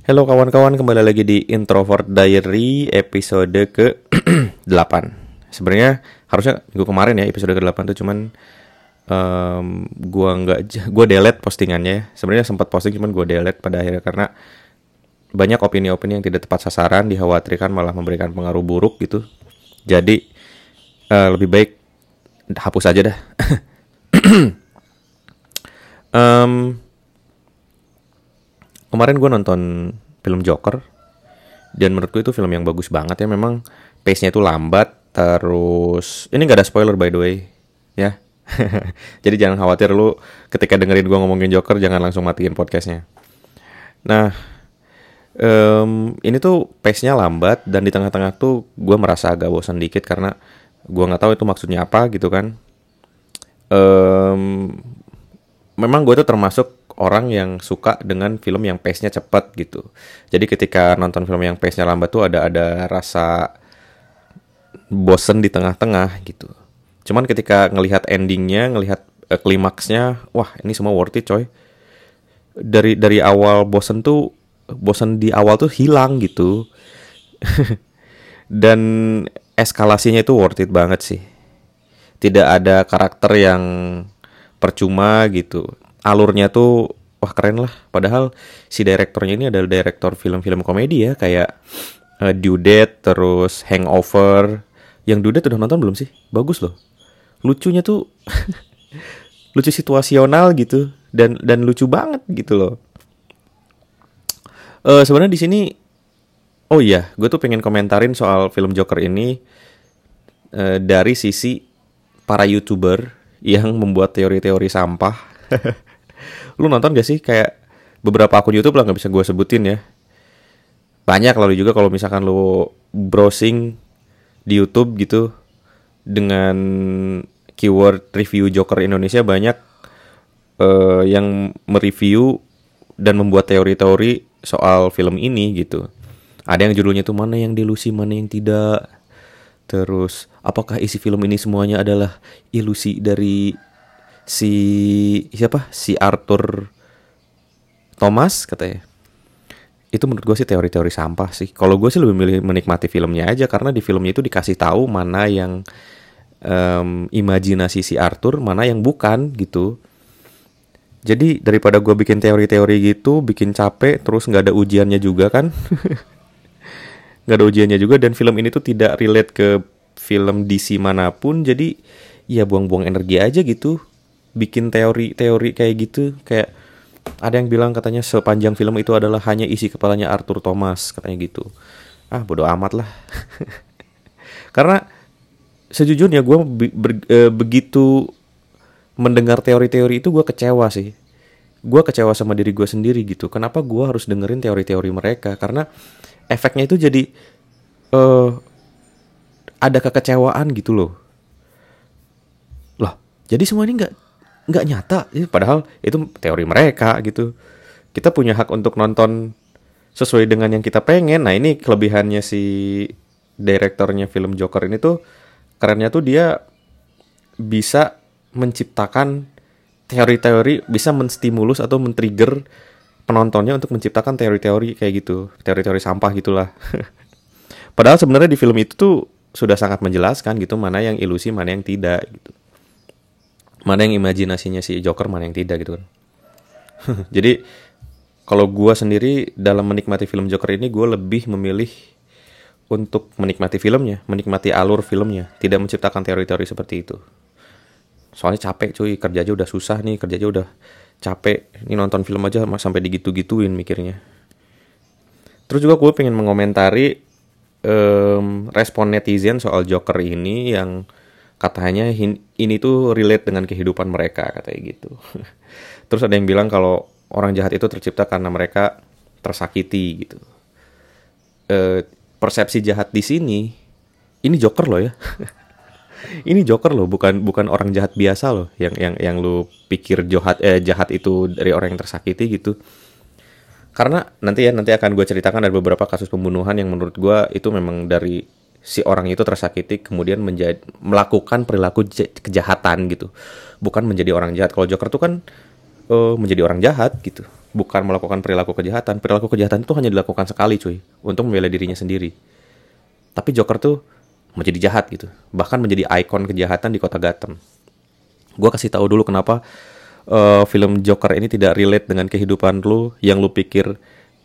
Halo kawan-kawan, kembali lagi di Introvert Diary episode ke-8. Sebenarnya harusnya minggu kemarin ya episode ke-8 tuh, cuman gua delete postingannya. Sebenarnya sempat posting cuman gua delete pada akhirnya karena banyak opini-opini yang tidak tepat sasaran, dikhawatirkan malah memberikan pengaruh buruk gitu. Jadi lebih baik hapus aja dah. Kemarin gue nonton film Joker dan menurutku itu film yang bagus banget ya. Memang pace-nya itu lambat. Terus ini gak ada spoiler by the way ya. Jadi jangan khawatir lu ketika dengerin gue ngomongin Joker jangan langsung matiin podcastnya. Nah ini tuh pace-nya lambat dan di tengah-tengah tuh gue merasa agak bosan dikit karena gue nggak tahu itu maksudnya apa gitu kan. Memang gue tuh termasuk orang yang suka dengan film yang pace-nya cepat gitu. Jadi ketika nonton film yang pace-nya lambat tuh ada rasa bosen di tengah-tengah gitu. Cuman ketika ngelihat endingnya, ngelihat klimaksnya, wah ini semua worth it coy. Dari awal bosen di awal tuh hilang gitu. Dan eskalasinya itu worth it banget sih. Tidak ada karakter yang percuma gitu. Alurnya tuh wah keren lah. Padahal si direktornya ini adalah direktor film-film komedi ya, kayak Due Date, terus Hangover. Yang Due Date udah nonton belum sih? Bagus loh. Lucunya tuh lucu situasional gitu dan lucu banget gitu loh. Sebenarnya di sini oh iya, gue tuh pengen komentarin soal film Joker ini dari sisi para YouTuber yang membuat teori-teori sampah. Lu nonton gak sih kayak beberapa akun YouTube lah, nggak bisa gue sebutin ya. Banyak lalu juga kalau misalkan lu browsing di YouTube gitu dengan keyword review Joker Indonesia, banyak yang mereview dan membuat teori-teori soal film ini gitu. Ada yang judulnya tuh mana yang delusi, mana yang tidak. Terus apakah isi film ini semuanya adalah ilusi dari si Arthur Thomas katanya. Itu menurut gue sih teori-teori sampah sih. Kalau gue sih lebih milih menikmati filmnya aja, karena di filmnya itu dikasih tahu mana yang imajinasi si Arthur, mana yang bukan gitu. Jadi daripada gue bikin teori-teori gitu, bikin capek, terus nggak ada ujiannya juga kan. Nggak ada ujiannya juga, dan film ini tuh tidak relate ke film DC manapun. Jadi ya buang-buang energi aja gitu bikin teori-teori kayak gitu. Kayak ada yang bilang katanya sepanjang film itu adalah hanya isi kepalanya Arthur Thomas katanya gitu. Bodo amat lah. Karena sejujurnya gue begitu mendengar teori-teori itu gue kecewa sih. Gue kecewa sama diri gue sendiri gitu. Kenapa gue harus dengerin teori-teori mereka? Karena efeknya itu jadi ada kekecewaan gitu loh. Loh, jadi semua ini nggak nyata, padahal itu teori mereka gitu. Kita punya hak untuk nonton sesuai dengan yang kita pengen. Nah ini kelebihannya si direktornya film Joker ini tuh, kerennya tuh dia bisa menciptakan teori-teori, bisa menstimulus atau men-trigger penontonnya untuk menciptakan teori-teori kayak gitu, teori-teori sampah gitulah. Padahal sebenarnya di film itu tuh sudah sangat menjelaskan gitu mana yang ilusi, mana yang tidak gitu. Mana yang imajinasinya si Joker, mana yang tidak gitu kan. Jadi kalau gue sendiri dalam menikmati film Joker ini, gue lebih memilih untuk menikmati filmnya, menikmati alur filmnya, tidak menciptakan teori-teori seperti itu. Soalnya capek cuy, kerja aja udah susah nih, kerja aja udah capek. Ini nonton film aja sampai digitu-gituin mikirnya. Terus juga gue pengen mengomentari respon netizen soal Joker ini yang katanya ini tuh relate dengan kehidupan mereka, katanya gitu. Terus ada yang bilang kalau orang jahat itu tercipta karena mereka tersakiti gitu. Persepsi jahat di sini, ini Joker loh ya. Ini Joker loh, bukan orang jahat biasa loh yang lu pikir jahat itu dari orang yang tersakiti gitu. Karena nanti akan gue ceritakan ada beberapa kasus pembunuhan yang menurut gue itu memang dari si orang itu tersakiti kemudian melakukan perilaku kejahatan gitu, bukan menjadi orang jahat. Kalau Joker tuh kan menjadi orang jahat gitu, bukan melakukan perilaku kejahatan. Perilaku kejahatan itu hanya dilakukan sekali cuy, untuk membela dirinya sendiri. Tapi Joker tuh menjadi jahat gitu, bahkan menjadi ikon kejahatan di kota Gotham. Gue kasih tahu dulu kenapa film Joker ini tidak relate dengan kehidupan lu yang lu pikir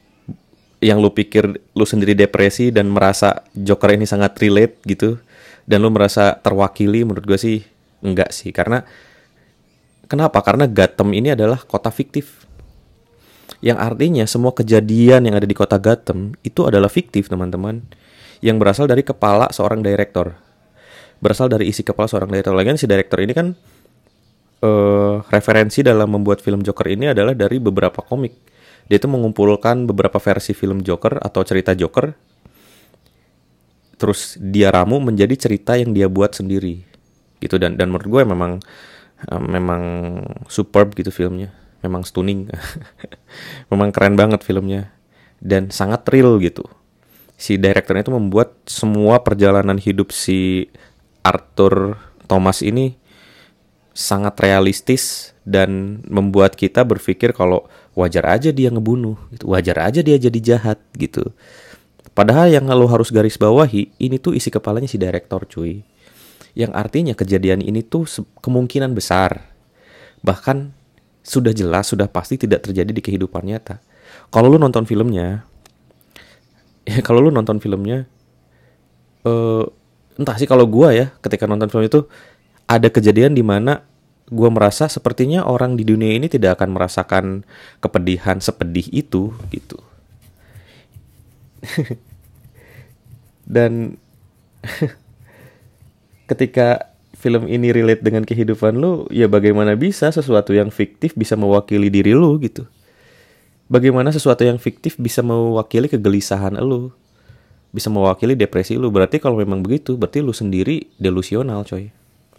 lu sendiri depresi dan merasa Joker ini sangat relate gitu, dan lu merasa terwakili. Menurut gue sih enggak sih. Kenapa? Karena Gotham ini adalah kota fiktif, yang artinya semua kejadian yang ada di kota Gotham itu adalah fiktif, teman-teman, yang berasal dari kepala seorang direktur, berasal dari isi kepala seorang direktur. Lagian si direktur ini kan referensi dalam membuat film Joker ini adalah dari beberapa komik. Dia itu mengumpulkan beberapa versi film Joker atau cerita Joker, terus dia ramu menjadi cerita yang dia buat sendiri gitu. Dan menurut gue memang superb gitu filmnya, memang stunning. Memang keren banget filmnya dan sangat real gitu. Si direkturnya itu membuat semua perjalanan hidup si Arthur Thomas ini sangat realistis dan membuat kita berpikir kalau wajar aja dia ngebunuh gitu, wajar aja dia jadi jahat gitu. Padahal yang lo harus garis bawahi, ini tuh isi kepalanya si direktor cuy. Yang artinya kejadian ini tuh kemungkinan besar, bahkan sudah jelas, sudah pasti tidak terjadi di kehidupan nyata. Kalau lu nonton filmnya, entah sih, kalau gue ya ketika nonton film itu ada kejadian di mana gue merasa sepertinya orang di dunia ini tidak akan merasakan kepedihan sepedih itu gitu. Dan ketika film ini relate dengan kehidupan lu, ya bagaimana bisa sesuatu yang fiktif bisa mewakili diri lu gitu. Bagaimana sesuatu yang fiktif bisa mewakili kegelisahan lu, bisa mewakili depresi lu. Berarti kalau memang begitu, berarti lu sendiri delusional coy.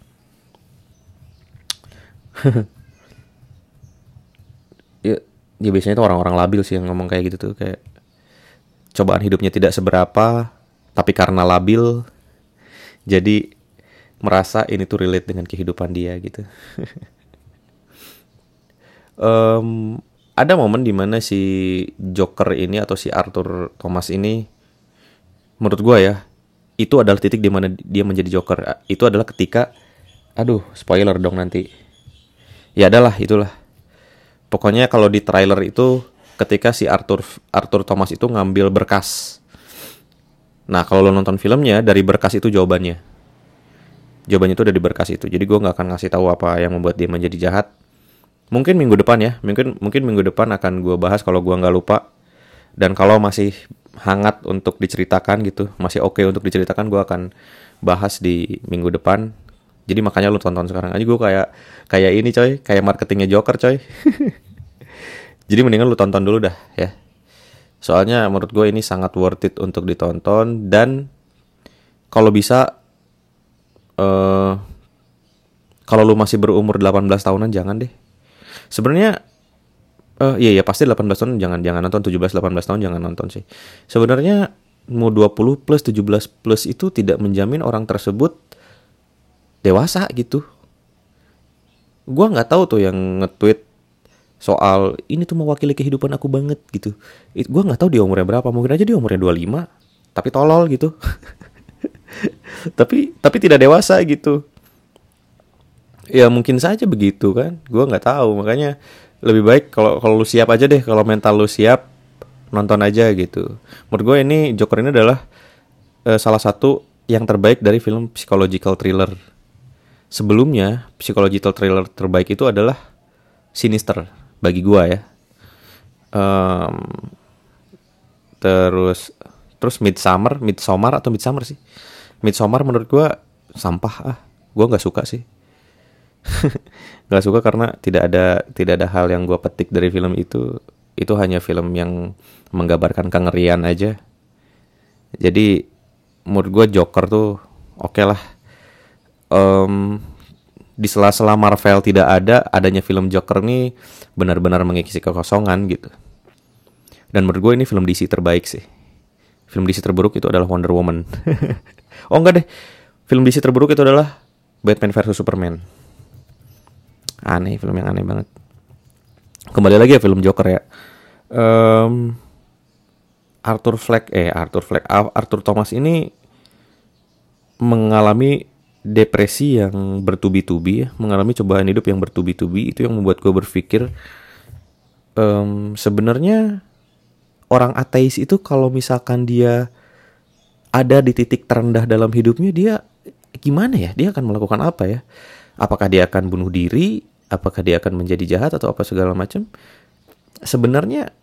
ya biasanya itu orang-orang labil sih yang ngomong kayak gitu tuh, kayak cobaan hidupnya tidak seberapa, tapi karena labil jadi merasa ini tuh relate dengan kehidupan dia gitu. Ada momen dimana si Joker ini atau si Arthur Thomas ini, menurut gue ya, itu adalah titik dimana dia menjadi Joker. Itu adalah ketika, spoiler dong nanti. Ya adalah, itulah. Pokoknya kalau di trailer itu ketika si Arthur Thomas itu ngambil berkas. Nah kalau lo nonton filmnya, dari berkas itu jawabannya itu udah di berkas itu. Jadi gue nggak akan ngasih tahu apa yang membuat dia menjadi jahat. Mungkin minggu depan ya, mungkin minggu depan akan gue bahas kalau gue nggak lupa. Dan kalau masih hangat untuk diceritakan gitu, masih oke untuk diceritakan, gue akan bahas di minggu depan. Jadi makanya lu tonton sekarang aja. Gue kayak ini coy, kayak marketingnya Joker coy. Jadi mendingan lu tonton dulu dah ya. Soalnya menurut gue ini sangat worth it untuk ditonton. Dan kalau bisa, kalau lu masih berumur 18 tahunan jangan deh. Sebenarnya iya pasti 18 tahun jangan nonton, 17-18 tahun jangan nonton sih. Sebenarnya mau 20 plus 17 plus itu tidak menjamin orang tersebut dewasa gitu. Gua nggak tahu tuh yang nge-tweet soal ini tuh mewakili kehidupan aku banget gitu. Gua nggak tahu dia umurnya berapa, mungkin aja dia umurnya 25 tapi tolol gitu. tapi tidak dewasa gitu. Ya mungkin saja begitu kan, gua nggak tahu. Makanya lebih baik kalau lu siap aja deh, kalau mental lu siap nonton aja gitu. Menurut gue ini Joker ini adalah salah satu yang terbaik dari film psychological thriller. Sebelumnya psychological thriller terbaik itu adalah Sinister bagi gue ya. Terus Midsommar sih. Midsommar menurut gue sampah gue nggak suka sih. Nggak suka karena tidak ada hal yang gue petik dari film itu. Itu hanya film yang menggambarkan kengerian aja. Jadi menurut gue Joker tuh oke lah. Di sela-sela Marvel tidak adanya film Joker nih benar-benar mengisi kekosongan gitu. Dan menurut gue ini film DC terbaik sih. Film DC terburuk itu adalah Wonder Woman. Oh enggak deh, film DC terburuk itu adalah Batman vs Superman. Aneh, film yang aneh banget. Kembali lagi ya film Joker ya. Em, Arthur Thomas ini mengalami depresi yang bertubi-tubi ya, mengalami cobaan hidup yang bertubi-tubi. Itu yang membuat gue berpikir, sebenarnya orang ateis itu kalau misalkan dia ada di titik terendah dalam hidupnya, dia gimana ya? Dia akan melakukan apa ya? Apakah dia akan bunuh diri? Apakah dia akan menjadi jahat atau apa segala macam? Sebenarnya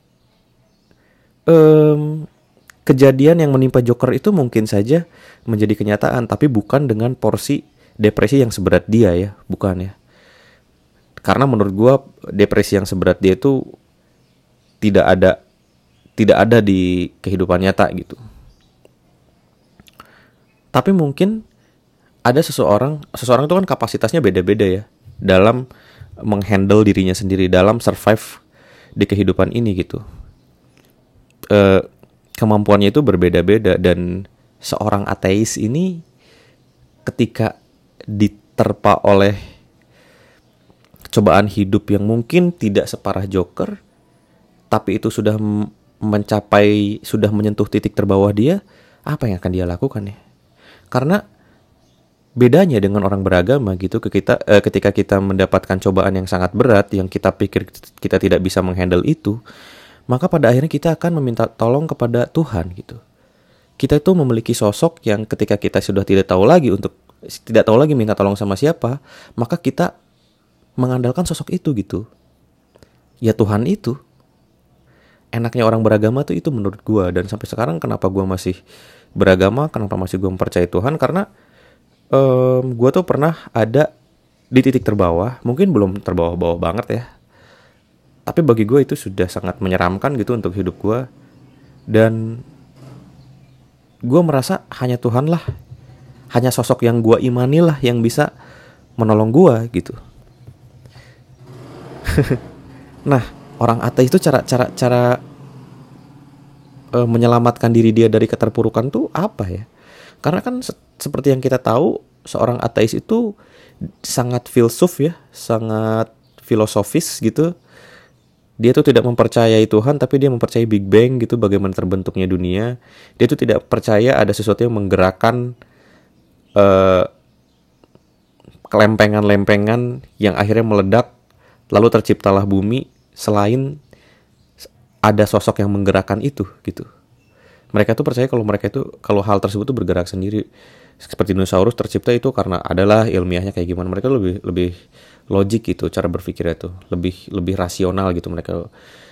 kejadian yang menimpa Joker itu mungkin saja menjadi kenyataan, tapi bukan dengan porsi depresi yang seberat dia ya, bukan ya. Karena menurut gua depresi yang seberat dia itu tidak ada tidak ada di kehidupan nyata gitu. Tapi mungkin ada seseorang itu kan kapasitasnya beda-beda ya dalam menghandle dirinya sendiri, dalam survive di kehidupan ini gitu. Kemampuannya itu berbeda-beda, dan seorang ateis ini ketika diterpa oleh cobaan hidup yang mungkin tidak separah Joker, tapi itu sudah menyentuh titik terbawah dia, apa yang akan dia lakukan ya? Karena bedanya dengan orang beragama gitu, ketika kita mendapatkan cobaan yang sangat berat yang kita pikir kita tidak bisa menghandle itu, maka pada akhirnya kita akan meminta tolong kepada Tuhan gitu. Kita itu memiliki sosok yang ketika kita sudah tidak tahu lagi minta tolong sama siapa, maka kita mengandalkan sosok itu gitu. Ya Tuhan itu. Enaknya orang beragama tuh itu menurut gua, dan sampai sekarang kenapa gua masih beragama, kenapa masih gua mempercayai Tuhan, karena gua tuh pernah ada di titik terbawah, mungkin belum terbawah-bawah banget ya. Tapi bagi gue itu sudah sangat menyeramkan gitu untuk hidup gue. Dan gue merasa hanya Tuhan lah, hanya sosok yang gue imani lah yang bisa menolong gue gitu. Nah, orang ateis itu cara menyelamatkan diri dia dari keterpurukan tuh apa ya? Karena kan seperti yang kita tahu, seorang ateis itu sangat filsuf ya, sangat filosofis gitu. Dia tuh tidak mempercayai Tuhan, tapi dia mempercayai Big Bang gitu, bagaimana terbentuknya dunia. Dia tuh tidak percaya ada sesuatu yang menggerakkan kelempengan-lempengan yang akhirnya meledak, lalu terciptalah bumi, selain ada sosok yang menggerakkan itu gitu. Mereka tuh percaya kalau hal tersebut tuh bergerak sendiri. Seperti dinosaurus tercipta itu karena adalah ilmiahnya kayak gimana. Mereka lebih logik gitu cara berpikirnya tuh, lebih rasional gitu. Mereka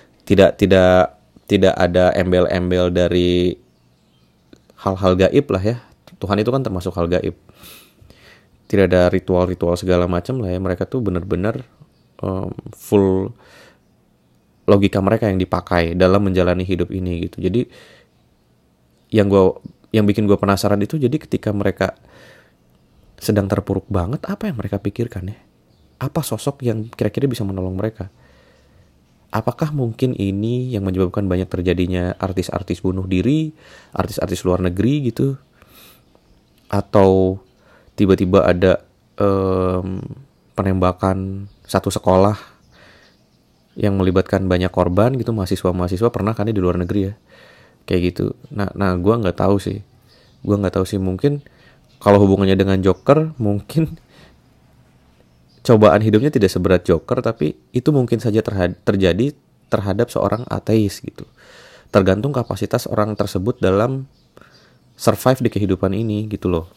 tidak ada embel-embel dari hal-hal gaib lah ya. Tuhan itu kan termasuk hal gaib. Tidak ada ritual-ritual segala macam lah ya. Mereka tuh benar-benar full logika mereka yang dipakai dalam menjalani hidup ini gitu. Jadi yang bikin gue penasaran itu, jadi ketika mereka sedang terpuruk banget, apa yang mereka pikirkan ya? Apa sosok yang kira-kira bisa menolong mereka? Apakah mungkin ini yang menyebabkan banyak terjadinya artis-artis bunuh diri, artis-artis luar negeri gitu? Atau tiba-tiba ada penembakan satu sekolah yang melibatkan banyak korban gitu, mahasiswa pernah kan di luar negeri ya? Kayak gitu. Nah, gue nggak tahu sih. Mungkin kalau hubungannya dengan Joker, mungkin cobaan hidupnya tidak seberat Joker, tapi itu mungkin saja terjadi terhadap seorang ateis gitu. Tergantung kapasitas orang tersebut dalam survive di kehidupan ini gitu loh.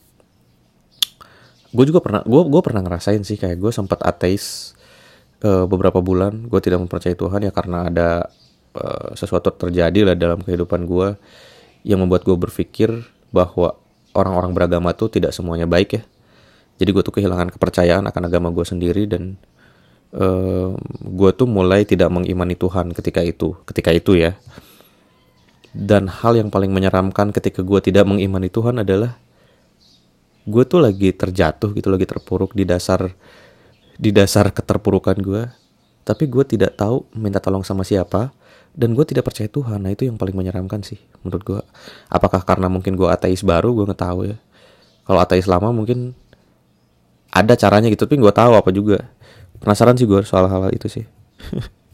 Gue pernah ngerasain sih, kayak gue sempat ateis beberapa bulan. Gue tidak mempercayai Tuhan ya karena ada sesuatu terjadi lah dalam kehidupan gue yang membuat gue berpikir bahwa orang-orang beragama tuh tidak semuanya baik ya. Jadi gue tuh kehilangan kepercayaan akan agama gue sendiri, dan gue tuh mulai tidak mengimani Tuhan ketika itu ya. Dan hal yang paling menyeramkan ketika gue tidak mengimani Tuhan adalah gue tuh lagi terjatuh gitu, lagi terpuruk di dasar keterpurukan gue, tapi gue tidak tahu minta tolong sama siapa. Dan gue tidak percaya Tuhan. Nah itu yang paling menyeramkan sih menurut gue. Apakah karena mungkin gue ateis baru, gue gak tahu ya. Kalau ateis lama mungkin ada caranya gitu, tapi gue tahu apa juga. Penasaran sih gue soal hal itu sih.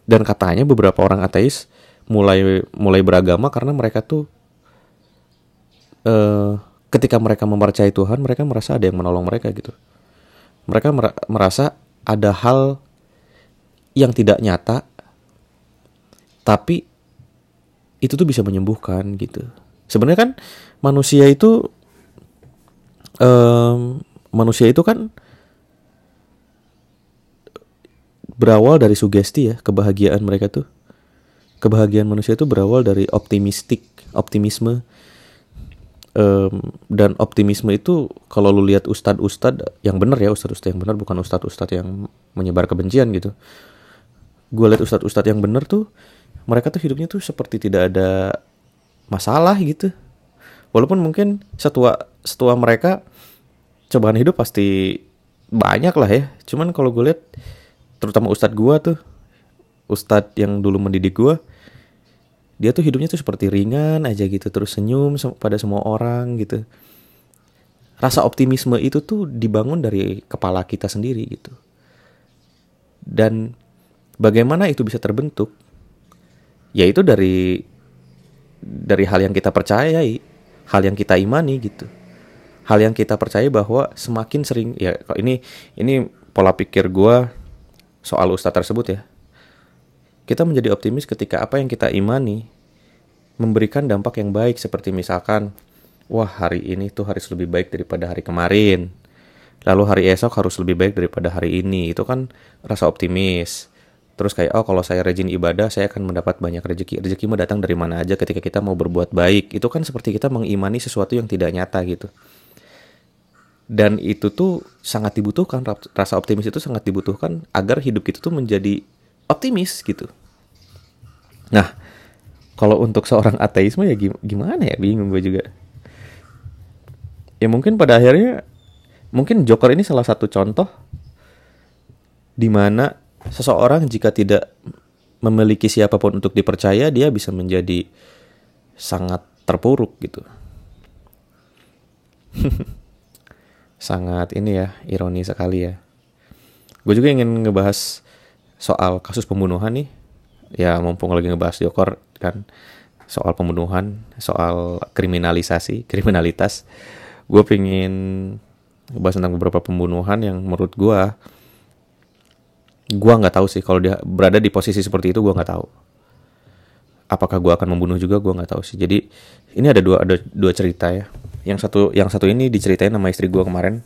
Dan katanya beberapa orang ateis mulai beragama karena mereka tuh ketika mereka mempercayai Tuhan, mereka merasa ada yang menolong mereka gitu. Mereka merasa ada hal yang tidak nyata, tapi itu tuh bisa menyembuhkan gitu. Sebenarnya kan manusia itu kan berawal dari sugesti ya, kebahagiaan mereka tuh. Kebahagiaan manusia itu berawal dari optimisme. Dan optimisme itu kalau lu lihat ustadz yang benar ya, ustadz yang benar, bukan ustadz yang menyebar kebencian gitu. Gue lihat ustadz yang benar tuh, mereka tuh hidupnya tuh seperti tidak ada masalah gitu. Walaupun mungkin setua mereka cobaan hidup pasti banyak lah ya. Cuman kalau gue lihat, terutama ustadz gue tuh, ustadz yang dulu mendidik gue, dia tuh hidupnya tuh seperti ringan aja gitu, terus senyum pada semua orang gitu. Rasa optimisme itu tuh dibangun dari kepala kita sendiri gitu. Dan bagaimana itu bisa terbentuk? Yaitu dari hal yang kita percayai, hal yang kita imani gitu. Hal yang kita percaya bahwa semakin sering, ya ini pola pikir gue soal ustadz tersebut ya. Kita menjadi optimis ketika apa yang kita imani memberikan dampak yang baik, seperti misalkan, wah hari ini tuh harus lebih baik daripada hari kemarin. Lalu hari esok harus lebih baik daripada hari ini. Itu kan rasa optimis. Terus kayak, oh kalau saya rajin ibadah, saya akan mendapat banyak rezeki. Rezeki mah datang dari mana aja ketika kita mau berbuat baik. Itu kan seperti kita mengimani sesuatu yang tidak nyata gitu. Dan itu tuh sangat dibutuhkan, rasa optimis itu sangat dibutuhkan agar hidup kita tuh menjadi optimis gitu. Nah, kalau untuk seorang ateisme ya gimana ya, bingung gue juga. Ya mungkin pada akhirnya, mungkin Joker ini salah satu contoh di mana seseorang jika tidak memiliki siapapun untuk dipercaya, dia bisa menjadi sangat terpuruk gitu. Sangat ini ya, ironi sekali ya. Gue juga ingin ngebahas soal kasus pembunuhan nih. Ya mumpung lagi ngebahas Joker kan, soal pembunuhan, soal kriminalitas. Gue pengen ngebahas tentang beberapa pembunuhan yang menurut gue nggak tahu sih, kalau dia berada di posisi seperti itu gue nggak tahu. Apakah gue akan membunuh juga, gue nggak tahu sih. Jadi ini ada dua cerita ya. Yang satu ini diceritain sama istri gue kemarin.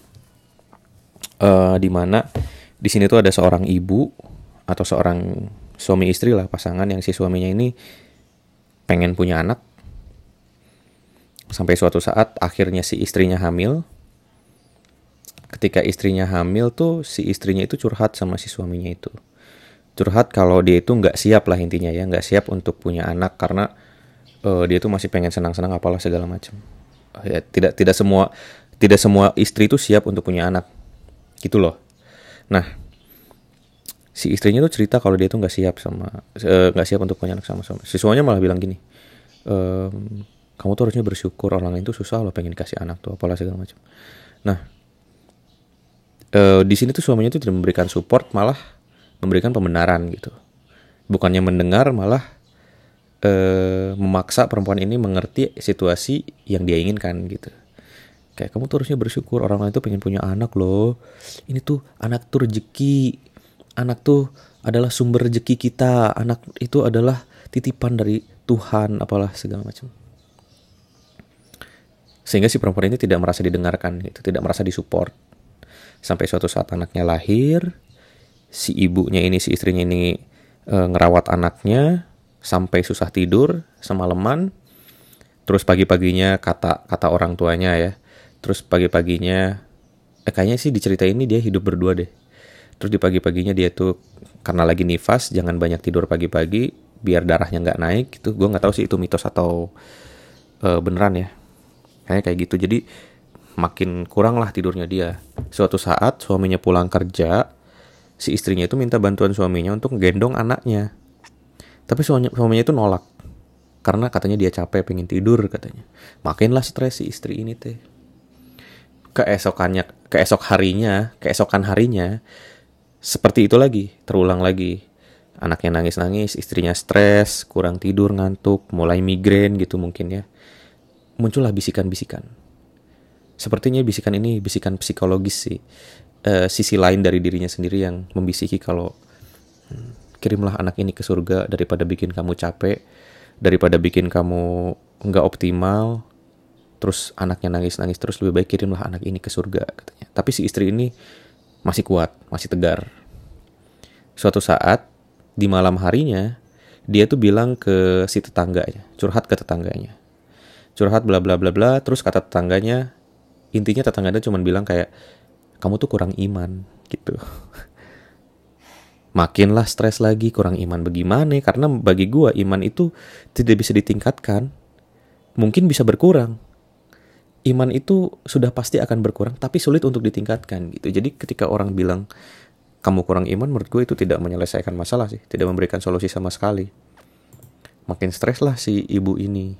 Di mana di sini tuh ada seorang ibu atau seorang suami istri lah, pasangan, yang si suaminya ini pengen punya anak. Sampai suatu saat akhirnya si istrinya hamil. Ketika istrinya hamil tuh, si istrinya itu curhat sama si suaminya itu. Curhat kalau dia itu nggak siap lah intinya ya, nggak siap untuk punya anak karena dia tuh masih pengen senang-senang apalah segala macam. Ya, tidak semua istri itu siap untuk punya anak, gitu loh. Nah, si istrinya tuh cerita kalau dia tuh nggak siap untuk punya anak sama suami. Si suaminya malah bilang gini, kamu tuh harusnya bersyukur, orang lain tuh susah loh pengen dikasih anak tuh apalah segala macam. Nah, di sini tuh suaminya tuh tidak memberikan support, malah memberikan pembenaran gitu. Bukannya mendengar, malah memaksa perempuan ini mengerti situasi yang dia inginkan gitu. Kayak, kamu tuh harusnya bersyukur, orang lain tuh pengen punya anak loh. Ini tuh anak tuh rezeki. Anak tuh adalah sumber rezeki kita. Anak itu adalah titipan dari Tuhan, apalah segala macam. Sehingga si perempuan ini tidak merasa didengarkan gitu, tidak merasa disupport. Sampai suatu saat anaknya lahir, si ibunya ini, si istrinya ini ngerawat anaknya sampai susah tidur semalaman. Terus pagi-paginya kata orang tuanya ya, terus pagi-paginya kayaknya sih diceritain ini dia hidup berdua deh. Terus di pagi-paginya dia tuh karena lagi nifas, jangan banyak tidur pagi-pagi biar darahnya nggak naik gitu. Gue nggak tahu sih itu mitos atau beneran ya. Kayaknya kayak gitu. Jadi makin kurang lah tidurnya dia. Suatu saat suaminya pulang kerja, si istrinya itu minta bantuan suaminya untuk gendong anaknya. Tapi suaminya itu nolak. Karena katanya dia capek, pengen tidur katanya. Makinlah stres si istri ini teh. Keesokan harinya, seperti itu lagi, terulang lagi. Anaknya nangis-nangis, istrinya stres, kurang tidur, ngantuk, mulai migrain gitu mungkin ya. Muncullah bisikan-bisikan. Sepertinya bisikan ini bisikan psikologis sih. Sisi lain dari dirinya sendiri yang membisiki kalau kirimlah anak ini ke surga daripada bikin kamu capek, daripada bikin kamu nggak optimal, terus anaknya nangis-nangis terus, lebih baik kirimlah anak ini ke surga katanya. Tapi si istri ini masih kuat, masih tegar. Suatu saat di malam harinya dia tuh bilang ke si tetangganya, curhat ke tetangganya. Curhat bla bla bla bla, terus kata tetangganya, intinya tetangganya cuma bilang kayak kamu tuh kurang iman gitu. Makinlah stres lagi, kurang iman bagaimana? Karena bagi gua iman itu tidak bisa ditingkatkan, mungkin bisa berkurang. Iman itu sudah pasti akan berkurang, tapi sulit untuk ditingkatkan gitu. Jadi ketika orang bilang kamu kurang iman, menurut gue itu tidak menyelesaikan masalah sih, tidak memberikan solusi sama sekali. Makin stres lah si ibu ini.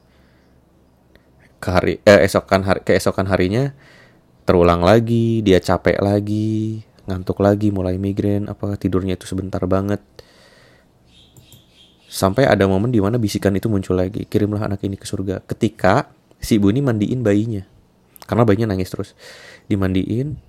Keesokan harinya terulang lagi, dia capek lagi, ngantuk lagi, mulai migrain, tidurnya itu sebentar banget. Sampai ada momen di mana bisikan itu muncul lagi, kirimlah anak ini ke surga. Ketika si ibu ini mandiin bayinya, karena bayinya nangis terus, dimandiin.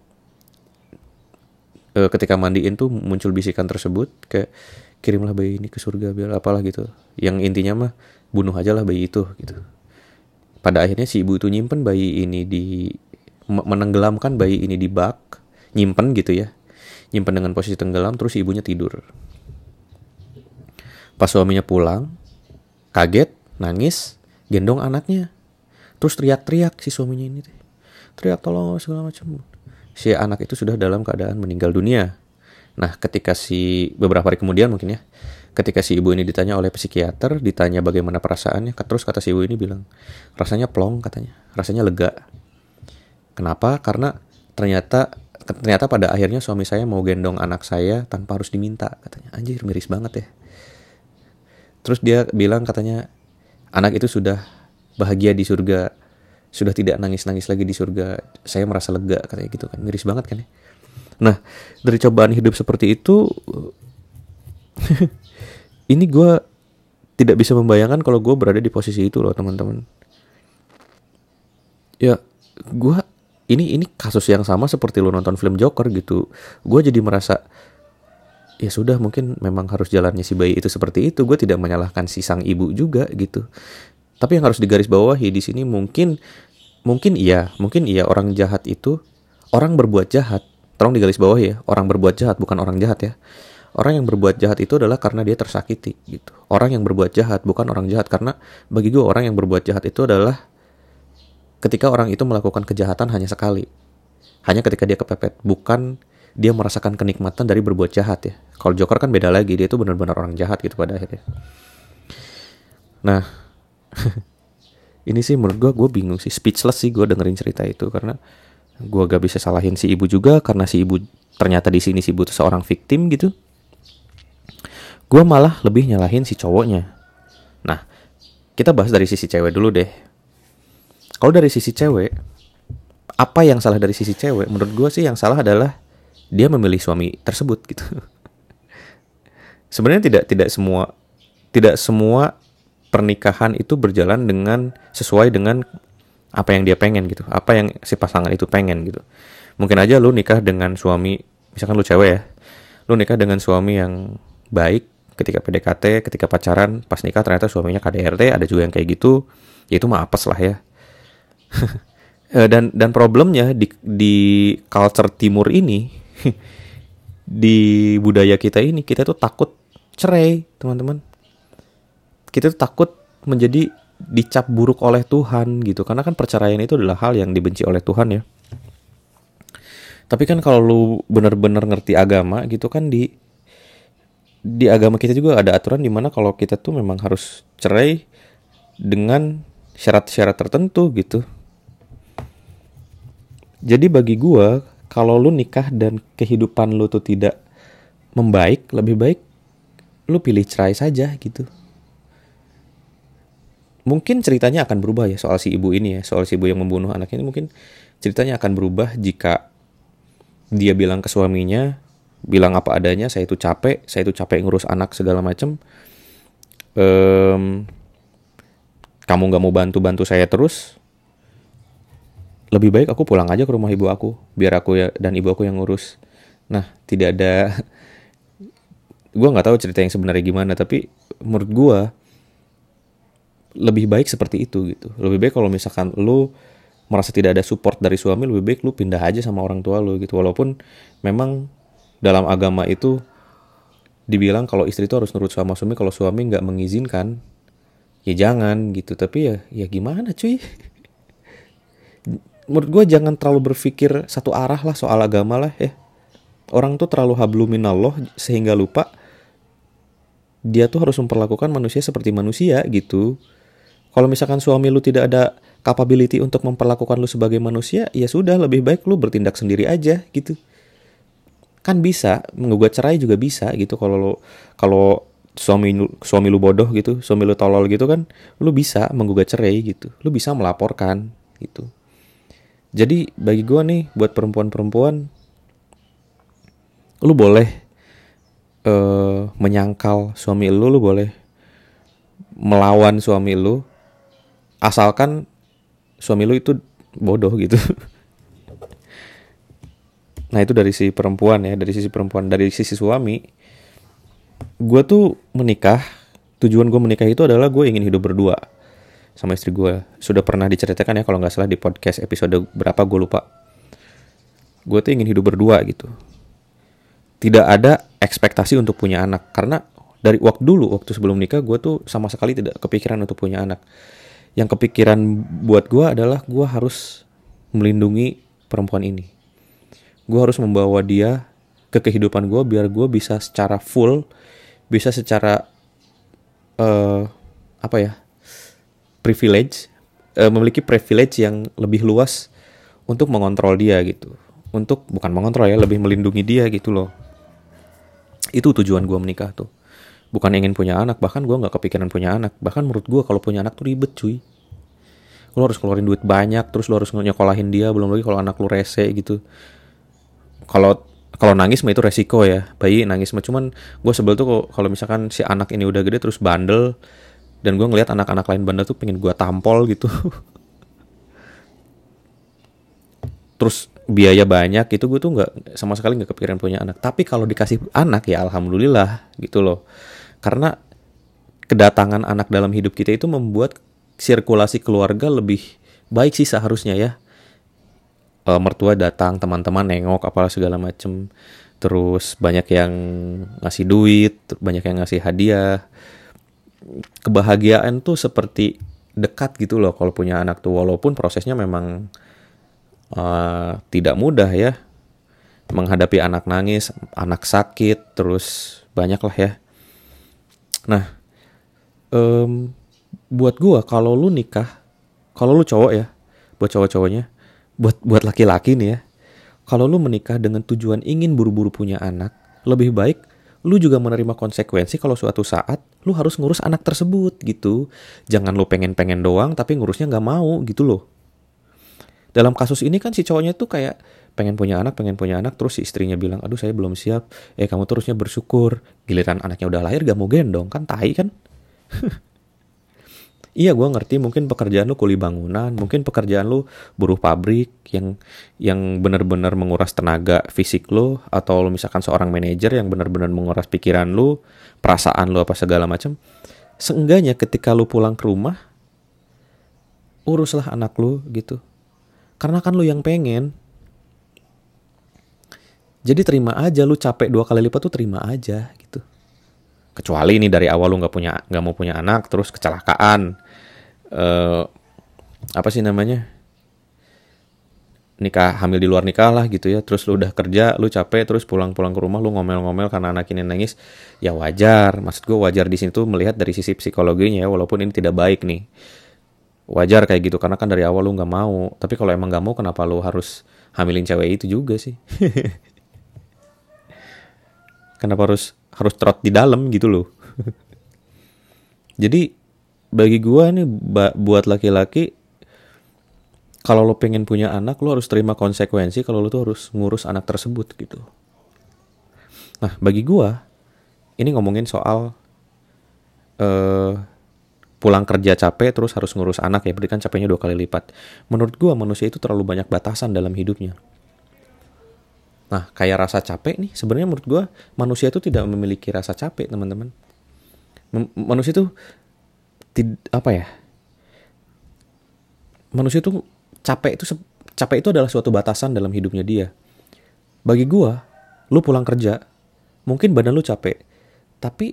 Ketika mandiin tuh muncul bisikan tersebut kayak kirimlah bayi ini ke surga biar apalah gitu. Yang intinya mah bunuh aja lah bayi itu gitu. Pada akhirnya si ibu itu nyimpen bayi ini menenggelamkan bayi ini di bak, nyimpen gitu ya. Nyimpen dengan posisi tenggelam, terus si ibunya tidur. Pas suaminya pulang, kaget, nangis, gendong anaknya. Terus teriak-teriak si suaminya ini. Teriak tolong segala macam. Si anak itu sudah dalam keadaan meninggal dunia. Nah, beberapa hari kemudian mungkin ya, ketika si ibu ini ditanya oleh psikiater, ditanya bagaimana perasaannya, terus kata si ibu ini bilang, rasanya plong katanya, rasanya lega. Kenapa? Karena ternyata pada akhirnya suami saya mau gendong anak saya tanpa harus diminta katanya. Anjir, miris banget ya. Terus dia bilang katanya, anak itu sudah bahagia di surga, sudah tidak nangis-nangis lagi di surga. Saya merasa lega katanya gitu kan. Miris banget kan ya. Nah, dari cobaan hidup seperti itu ini gue tidak bisa membayangkan kalau gue berada di posisi itu loh teman-teman. Ya, gue ini kasus yang sama seperti lo nonton film Joker gitu. Gue jadi merasa ya sudah, mungkin memang harus jalannya si bayi itu seperti itu. Gue tidak menyalahkan si sang ibu juga gitu. Tapi yang harus digarisbawahi di sini mungkin iya orang jahat itu, orang berbuat jahat. Tolong digarisbawahi ya, orang berbuat jahat bukan orang jahat ya. Orang yang berbuat jahat itu adalah karena dia tersakiti gitu. Orang yang berbuat jahat bukan orang jahat, karena bagi gue orang yang berbuat jahat itu adalah ketika orang itu melakukan kejahatan hanya sekali. Hanya ketika dia kepepet, bukan dia merasakan kenikmatan dari berbuat jahat ya. Kalau Joker kan beda lagi, dia itu benar-benar orang jahat gitu pada akhirnya. Nah, ini sih menurut gue bingung sih, speechless sih gue dengerin cerita itu, karena gue gak bisa salahin si ibu juga, karena si ibu ternyata di sini si ibu itu seorang victim gitu. Gue malah lebih nyalahin si cowoknya. Nah, kita bahas dari sisi cewek dulu deh. Kalau dari sisi cewek, apa yang salah dari sisi cewek? Menurut gue sih yang salah adalah dia memilih suami tersebut gitu. Sebenarnya tidak semua pernikahan itu berjalan sesuai dengan apa yang dia pengen gitu, apa yang si pasangan itu pengen gitu. Mungkin aja lu nikah dengan suami, misalkan lu cewek ya, lu nikah dengan suami yang baik ketika PDKT, ketika pacaran, pas nikah ternyata suaminya KDRT, ada juga yang kayak gitu, ya itu mah apes lah ya. Dan problemnya di culture timur ini, di budaya kita ini, kita tuh takut cerai, teman-teman. Kita tuh takut menjadi dicap buruk oleh Tuhan gitu, karena kan perceraian itu adalah hal yang dibenci oleh Tuhan ya. Tapi kan kalau lu benar-benar ngerti agama gitu kan, di agama kita juga ada aturan di mana kalau kita tuh memang harus cerai dengan syarat-syarat tertentu gitu. Jadi bagi gua, kalau lu nikah dan kehidupan lu tuh tidak membaik, lebih baik lu pilih cerai saja gitu. Mungkin ceritanya akan berubah ya soal si ibu ini ya, soal si ibu yang membunuh anaknya ini, mungkin ceritanya akan berubah jika dia bilang ke suaminya bilang apa adanya, saya itu capek ngurus anak segala macem. Kamu gak mau bantu saya terus, lebih baik aku pulang aja ke rumah ibu aku, biar aku dan ibu aku yang ngurus. Nah, tidak ada, gue gak tahu cerita yang sebenarnya gimana, tapi menurut gue lebih baik seperti itu gitu. Lebih baik kalau misalkan lu merasa tidak ada support dari suami, lebih baik lu pindah aja sama orang tua lu gitu. Walaupun memang dalam agama itu dibilang kalau istri itu harus nurut sama suami, kalau suami nggak mengizinkan ya jangan gitu. Tapi ya gimana cuy. Menurut gue jangan terlalu berpikir satu arah lah soal agama lah ya. Orang tuh terlalu habluminallah sehingga lupa dia tuh harus memperlakukan manusia seperti manusia gitu. Kalau misalkan suami lu tidak ada capability untuk memperlakukan lu sebagai manusia, ya sudah, lebih baik lu bertindak sendiri aja gitu. Kan bisa, menggugat cerai juga bisa gitu. Kalau suami lu bodoh gitu, suami lu tolol gitu kan, lu bisa menggugat cerai gitu. Lu bisa melaporkan gitu. Jadi bagi gue nih, buat perempuan-perempuan, lu boleh menyangkal suami lu boleh melawan suami lu, asalkan suami lu itu bodoh gitu. Nah itu dari sisi perempuan ya, dari sisi perempuan. Dari sisi suami, gue tuh menikah, tujuan gue menikah itu adalah gue ingin hidup berdua sama istri gue. Sudah pernah diceritakan ya kalau gak salah di podcast episode berapa gue lupa. Gue tuh ingin hidup berdua gitu. Tidak ada ekspektasi untuk punya anak. Karena dari waktu sebelum nikah, gue tuh sama sekali tidak kepikiran untuk punya anak. Yang kepikiran buat gue adalah gue harus melindungi perempuan ini. Gue harus membawa dia ke kehidupan gue biar gue bisa secara full, bisa secara memiliki privilege yang lebih luas untuk mengontrol dia gitu. Bukan mengontrol ya, lebih melindungi dia gitu loh. Itu tujuan gue menikah tuh. Bukan ingin punya anak, bahkan gue gak kepikiran punya anak. Bahkan menurut gue kalau punya anak tuh ribet cuy. Lo harus keluarin duit banyak, terus lo harus nyekolahin dia, belum lagi kalau anak lo rese gitu. Kalau nangis mah itu resiko ya, bayi nangis mah. Cuman gue sebel tuh kalau misalkan si anak ini udah gede terus bandel, dan gue ngelihat anak-anak lain bandel tuh pengen gue tampol gitu. Terus biaya banyak gitu, gue tuh sama sekali nggak kepikiran punya anak. Tapi kalau dikasih anak ya alhamdulillah gitu loh. Karena kedatangan anak dalam hidup kita itu membuat sirkulasi keluarga lebih baik sih seharusnya ya. Mertua datang, teman-teman nengok, apalah segala macem. Terus banyak yang ngasih duit, banyak yang ngasih hadiah. Kebahagiaan tuh seperti dekat gitu loh kalau punya anak tuh. Walaupun prosesnya memang tidak mudah ya. Menghadapi anak nangis, anak sakit, terus banyak lah ya. Nah, buat gua kalau lu nikah, kalau lu cowok ya, buat cowok-cowoknya, buat laki-laki nih ya, kalau lu menikah dengan tujuan ingin buru-buru punya anak, lebih baik lu juga menerima konsekuensi kalau suatu saat lu harus ngurus anak tersebut gitu. Jangan lu pengen-pengen doang tapi ngurusnya nggak mau gitu loh. Dalam kasus ini kan si cowoknya tuh kayak pengen punya anak, terus si istrinya bilang, aduh saya belum siap. Kamu terusnya bersyukur. Giliran anaknya udah lahir gak mau gendong, kan tai kan? Iya gue ngerti, mungkin pekerjaan lu kuli bangunan, mungkin pekerjaan lu buruh pabrik yang benar-benar menguras tenaga fisik lu, atau lu misalkan seorang manajer yang benar-benar menguras pikiran lu, perasaan lu apa segala macam. Seenggaknya ketika lu pulang ke rumah, uruslah anak lu gitu. Karena kan lu yang pengen. Jadi terima aja, lu capek 2 kali lipat tuh terima aja gitu. Kecuali nih dari awal lu nggak mau punya anak, terus kecelakaan, apa sih namanya, nikah, hamil di luar nikah lah gitu ya. Terus lu udah kerja, lu capek, terus pulang ke rumah lu ngomel-ngomel karena anak ini nangis, ya wajar. Maksud gue wajar di sini tuh melihat dari sisi psikologinya ya, walaupun ini tidak baik nih. Wajar kayak gitu karena kan dari awal lu nggak mau. Tapi kalau emang nggak mau, kenapa lu harus hamilin cewek itu juga sih? Kenapa harus trot di dalam gitu loh. Jadi bagi gua nih, buat laki-laki, kalau lo pengen punya anak, lo harus terima konsekuensi kalau lo tuh harus ngurus anak tersebut gitu. Nah, bagi gua ini ngomongin soal eh pulang kerja capek terus harus ngurus anak ya, berarti kan capeknya 2 kali lipat. Menurut gua manusia itu terlalu banyak batasan dalam hidupnya. Nah, kayak rasa capek nih, sebenarnya menurut gua manusia itu tidak memiliki rasa capek, teman-teman. Manusia itu apa ya? Manusia itu capek itu adalah suatu batasan dalam hidupnya dia. Bagi gua, lu pulang kerja, mungkin badan lu capek, tapi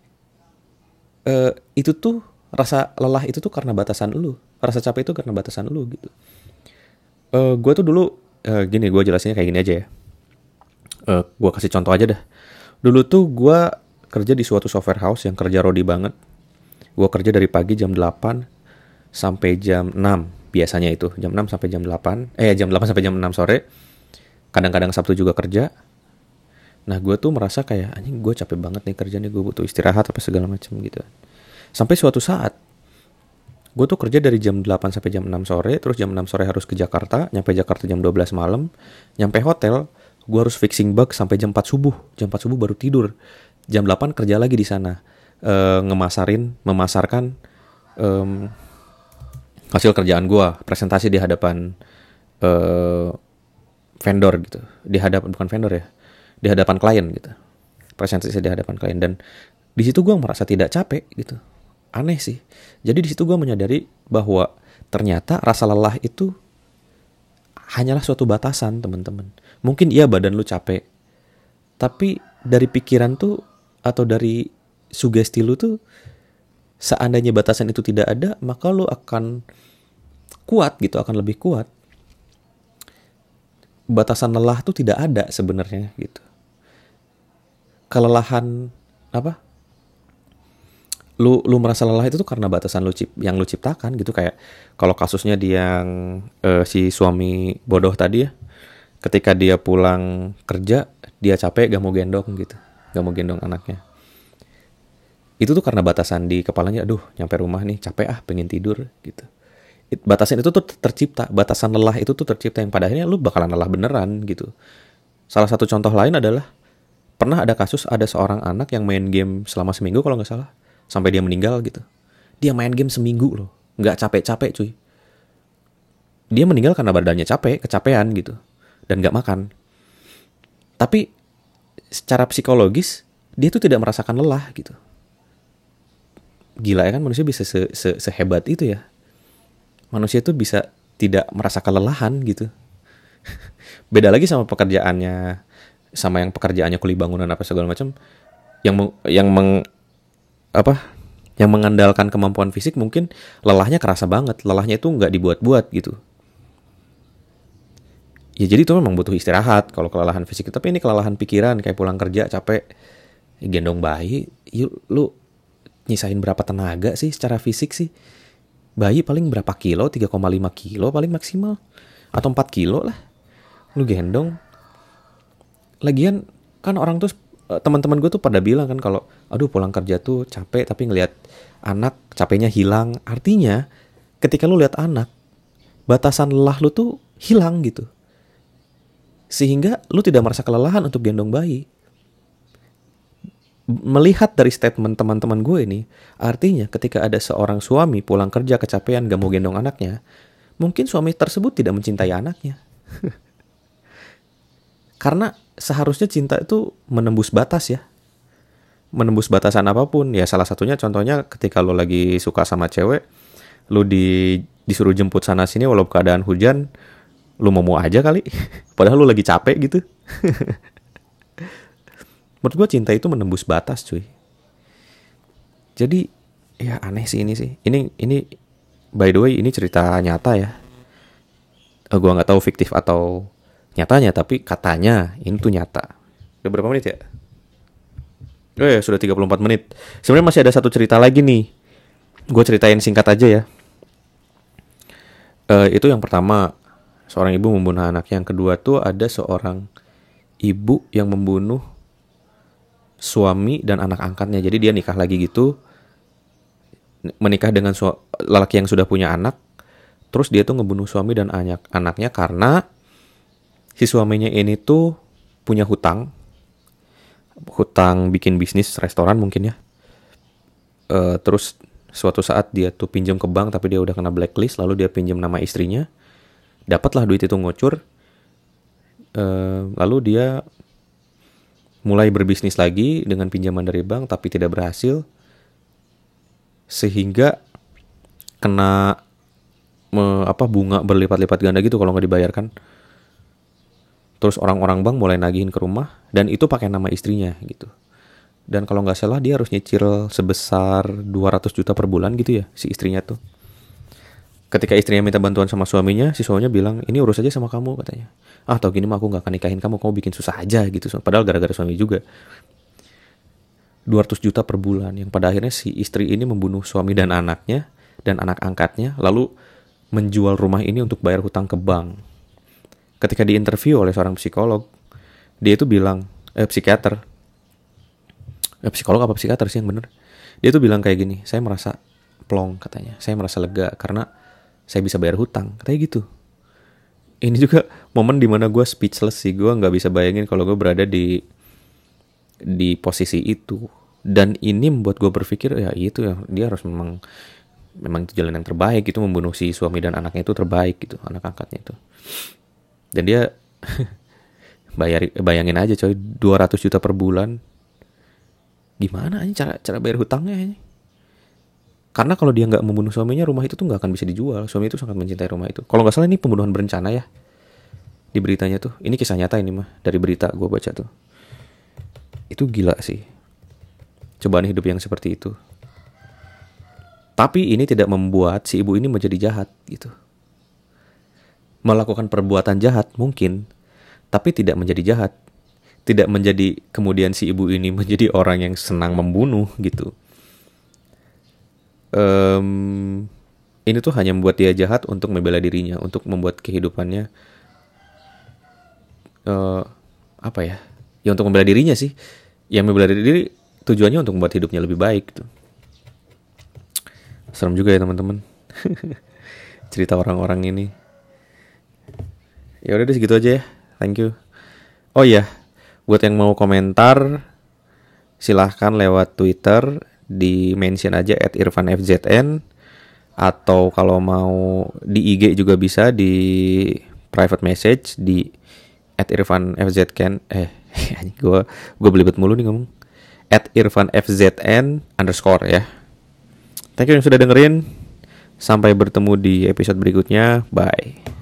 itu tuh rasa lelah itu tuh karena batasan lu. Rasa capek itu karena batasan lu gitu. Gue tuh dulu gini, gue jelasinnya kayak gini aja ya. Gue kasih contoh aja dah. Dulu tuh gue kerja di suatu software house yang kerja rodi banget. Gue kerja dari pagi jam 8 sampai jam 6 biasanya itu. Jam 6 sampai jam 8. Jam 8 sampai jam 6 sore. Kadang-kadang Sabtu juga kerja. Nah, gue tuh merasa kayak anjing, gue capek banget nih kerja nih, gue butuh istirahat apa segala macam gitu. Sampai suatu saat gue tuh kerja dari jam 8 sampai jam 6 sore, terus jam 6 sore harus ke Jakarta, nyampe Jakarta jam 12 malam, nyampe hotel, gue harus fixing bug sampai jam 4 subuh. Jam 4 subuh baru tidur. Jam 8 kerja lagi di sana. Memasarkan hasil kerjaan gue, presentasi di hadapan vendor gitu. Bukan vendor ya, di hadapan klien gitu. Presentasi di hadapan klien, dan di situ gue merasa tidak capek gitu. Aneh sih. Jadi di situ gue menyadari bahwa ternyata rasa lelah itu hanyalah suatu batasan, teman-teman. Mungkin iya badan lu capek, tapi dari pikiran tuh atau dari sugesti lu tuh, seandainya batasan itu tidak ada, maka lu akan kuat gitu, akan lebih kuat. Batasan lelah tuh tidak ada sebenarnya gitu. Kelelahan apa? Lu merasa lelah itu tuh karena batasan yang lu ciptakan gitu. Kayak kalau kasusnya yang si suami bodoh tadi ya, ketika dia pulang kerja dia capek, gak mau gendong gitu, gak mau gendong anaknya. Itu tuh karena batasan di kepalanya, aduh nyampe rumah nih capek pengen tidur gitu. Batasan itu tuh tercipta, batasan lelah itu tuh tercipta, yang pada akhirnya lu bakalan lelah beneran gitu. Salah satu contoh lain adalah pernah ada kasus ada seorang anak yang main game selama seminggu kalau nggak salah, sampai dia meninggal gitu. Dia main game seminggu loh, nggak capek-capek cuy. Dia meninggal karena badannya capek, kecapean gitu, dan nggak makan. Tapi secara psikologis dia tuh tidak merasakan lelah gitu. Gila ya kan, manusia bisa sehebat itu ya. Manusia tuh bisa tidak merasakan lelahan gitu. Beda lagi sama pekerjaannya, sama yang pekerjaannya kuli bangunan apa segala macam, yang mengandalkan kemampuan fisik, mungkin lelahnya kerasa banget. Lelahnya itu nggak dibuat-buat gitu. Ya jadi itu memang butuh istirahat kalau kelelahan fisik. Tapi ini kelelahan pikiran, kayak pulang kerja capek, gendong bayi, lu nyisain berapa tenaga sih secara fisik sih? Bayi paling berapa kilo? 3,5 kilo paling maksimal. Atau 4 kilo lah. Lu gendong. Lagian kan orang tuh, teman-teman gue tuh pada bilang kan kalau aduh pulang kerja tuh capek, tapi ngelihat anak capeknya hilang. Artinya ketika lu lihat anak, batasan lelah lu tuh hilang gitu. Sehingga lu tidak merasa kelelahan untuk gendong bayi. Melihat dari statement teman-teman gue ini, artinya ketika ada seorang suami pulang kerja kecapean gak mau gendong anaknya, mungkin suami tersebut tidak mencintai anaknya. Karena seharusnya cinta itu menembus batas ya. Menembus batasan apapun. Ya salah satunya contohnya ketika lo lagi suka sama cewek, lo disuruh jemput sana sini walau keadaan hujan, lo mau aja kali. Padahal lo lagi capek gitu. Menurut gue cinta itu menembus batas cuy. Jadi ya aneh sih ini sih. Ini by the way ini cerita nyata ya. Gue nggak tahu fiktif atau nyatanya, tapi katanya ini tuh nyata. Udah berapa menit ya? Oh ya sudah 34 menit. Sebenarnya masih ada satu cerita lagi nih. Gue ceritain singkat aja ya. Itu yang pertama, seorang ibu membunuh anaknya. Yang kedua tuh ada seorang ibu yang membunuh suami dan anak angkatnya. Jadi dia nikah lagi gitu, menikah dengan lelaki yang sudah punya anak, terus dia tuh ngebunuh suami dan anaknya karena si suaminya ini tuh punya hutang hutang bikin bisnis restoran mungkin ya. Terus suatu saat dia tuh pinjam ke bank tapi dia udah kena blacklist, lalu dia pinjam nama istrinya, dapatlah duit itu ngocur. Lalu dia mulai berbisnis lagi dengan pinjaman dari bank tapi tidak berhasil, sehingga kena bunga berlipat-lipat ganda gitu kalau nggak dibayarkan. Terus orang-orang bank mulai nagihin ke rumah, dan itu pakai nama istrinya gitu. Dan kalau nggak salah dia harus nyicil sebesar 200 juta per bulan gitu ya, si istrinya tuh. Ketika istrinya minta bantuan sama suaminya, si suaminya bilang, ini urus aja sama kamu katanya. Tau gini mah aku gak akan nikahin kamu bikin susah aja gitu. Padahal gara-gara suami juga. 200 juta per bulan, yang pada akhirnya si istri ini membunuh suami dan anaknya, dan anak angkatnya, lalu menjual rumah ini untuk bayar hutang ke bank. Ketika diinterview oleh seorang psikolog, dia itu bilang, psikiater sih yang bener. Dia tuh bilang kayak gini, saya merasa plong katanya, saya merasa lega karena saya bisa bayar hutang, katanya gitu. Ini juga momen dimana gue speechless sih, gue nggak bisa bayangin kalau gue berada di posisi itu. Dan ini membuat gue berpikir, ya itu ya, dia harus memang itu jalan yang terbaik, itu membunuh si suami dan anaknya itu terbaik gitu, anak angkatnya itu. Dan dia bayangin aja coy, 200 juta per bulan. Gimana aja cara bayar hutangnya aja. Karena kalau dia nggak membunuh suaminya, rumah itu tuh nggak akan bisa dijual. Suami itu sangat mencintai rumah itu. Kalau nggak salah ini pembunuhan berencana ya, di beritanya tuh. Ini kisah nyata ini mah, dari berita gue baca tuh. Itu gila sih, cobaan hidup yang seperti itu. Tapi ini tidak membuat si ibu ini menjadi jahat gitu. Melakukan perbuatan jahat mungkin, tapi tidak menjadi jahat. Tidak menjadi kemudian si ibu ini menjadi orang yang senang membunuh gitu. Ini tuh hanya membuat dia jahat untuk membela dirinya, untuk membuat kehidupannya ya untuk membela dirinya sih. Yang membela diri tujuannya untuk membuat hidupnya lebih baik gitu. Serem juga ya teman-teman. Cerita orang-orang ini. Ya udah deh, segitu aja ya. Thank you. Oh iya, buat yang mau komentar silahkan lewat Twitter, di mention aja @irfanfzn, atau kalau mau di IG juga bisa, di private message di @irfanfzn. Gue belibet mulu nih ngomong. @irfanfzn_ ya. Thank you yang sudah dengerin. Sampai bertemu di episode berikutnya. Bye.